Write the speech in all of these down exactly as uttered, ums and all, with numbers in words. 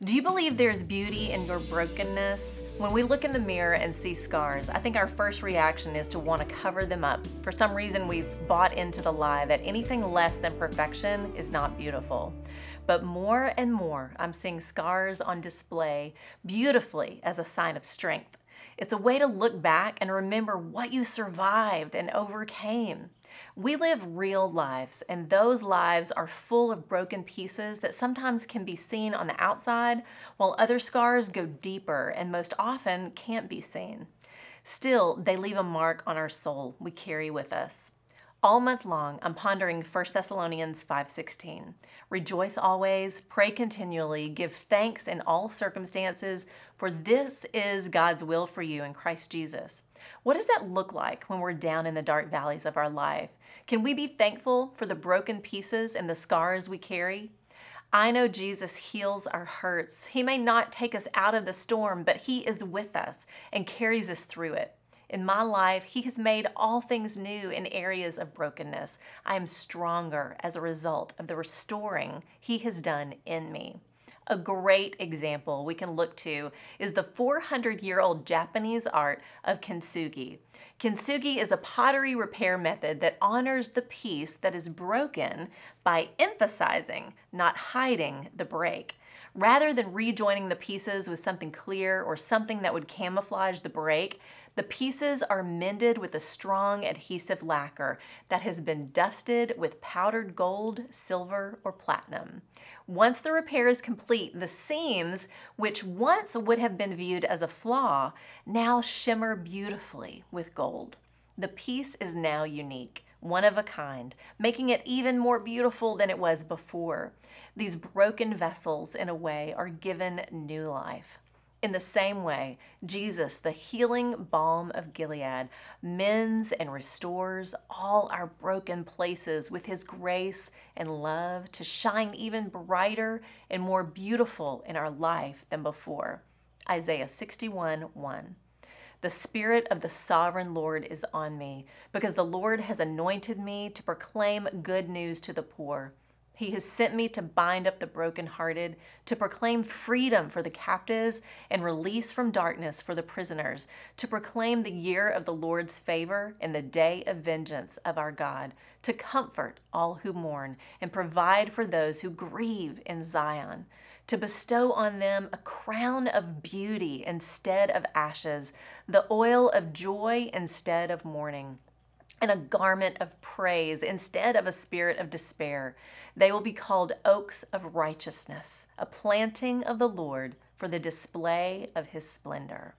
Do you believe there's beauty in your brokenness? When we look in the mirror and see scars, I think our first reaction is to want to cover them up. For some reason, we've bought into the lie that anything less than perfection is not beautiful. But more and more, I'm seeing scars on display beautifully as a sign of strength. It's a way to look back and remember what you survived and overcame. We live real lives, and those lives are full of broken pieces that sometimes can be seen on the outside, while other scars go deeper and most often can't be seen. Still, they leave a mark on our soul we carry with us. All month long, I'm pondering First Thessalonians five sixteen. Rejoice always, pray continually, give thanks in all circumstances, for this is God's will for you in Christ Jesus. What does that look like when we're down in the dark valleys of our life? Can we be thankful for the broken pieces and the scars we carry? I know Jesus heals our hurts. He may not take us out of the storm, but He is with us and carries us through it. In my life, He has made all things new in areas of brokenness. I am stronger as a result of the restoring He has done in me. A great example we can look to is the four hundred year old Japanese art of kintsugi. Kintsugi is a pottery repair method that honors the piece that is broken by emphasizing, not hiding, the break. Rather than rejoining the pieces with something clear or something that would camouflage the break, the pieces are mended with a strong adhesive lacquer that has been dusted with powdered gold, silver, or platinum. Once the repair is complete, the seams, which once would have been viewed as a flaw, now shimmer beautifully with gold. The piece is now unique, one of a kind, making it even more beautiful than it was before. These broken vessels, in a way, are given new life. In the same way, Jesus, the healing balm of Gilead, mends and restores all our broken places with His grace and love to shine even brighter and more beautiful in our life than before. Isaiah sixty-one one. The Spirit of the Sovereign Lord is on me, because the Lord has anointed me to proclaim good news to the poor. He has sent me to bind up the brokenhearted, to proclaim freedom for the captives and release from darkness for the prisoners, to proclaim the year of the Lord's favor and the day of vengeance of our God, to comfort all who mourn and provide for those who grieve in Zion, to bestow on them a crown of beauty instead of ashes, the oil of joy instead of mourning, and a garment of praise instead of a spirit of despair. They will be called oaks of righteousness, a planting of the Lord for the display of His splendor.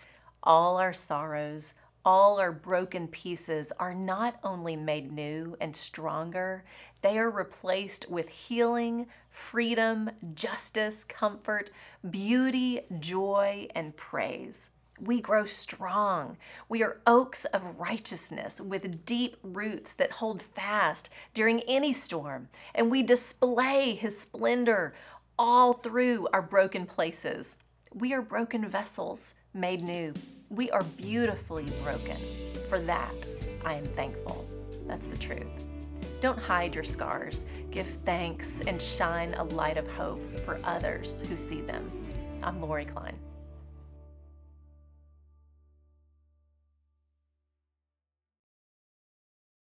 All our sorrows, all our broken pieces are not only made new and stronger, they are replaced with healing, freedom, justice, comfort, beauty, joy, and praise. We grow strong. We are oaks of righteousness with deep roots that hold fast during any storm, and we display His splendor all through our broken places. We are broken vessels made new. We are beautifully broken. For that, I am thankful. That's the truth. Don't hide your scars. Give thanks and shine a light of hope for others who see them. I'm Lori Klein.